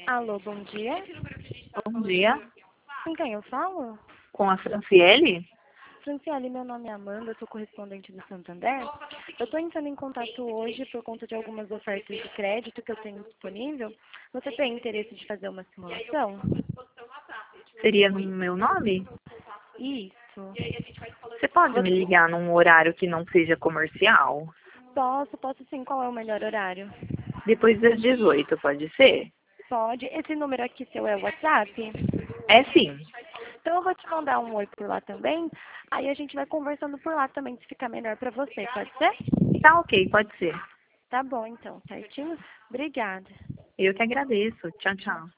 Alô, bom dia. Bom dia, Com quem eu falo? com a Franciele. Franciele, meu nome é Amanda, eu sou correspondente do Santander. Eu estou entrando em contato hoje por conta de algumas ofertas de crédito que eu tenho disponível. Você tem interesse de fazer uma simulação? Seria no meu nome? Isso. Você pode me Você... ligar num horário que não seja comercial? Posso sim. Qual é o melhor horário? Depois das 18, pode ser? Pode. Esse número aqui seu é o WhatsApp? É sim. Então eu vou te mandar um oi por lá também. Aí a gente vai conversando por lá também, se ficar melhor para você, pode ser? Tá ok, pode ser. Tá bom então, certinho? Obrigada. Eu que agradeço. Tchau, tchau.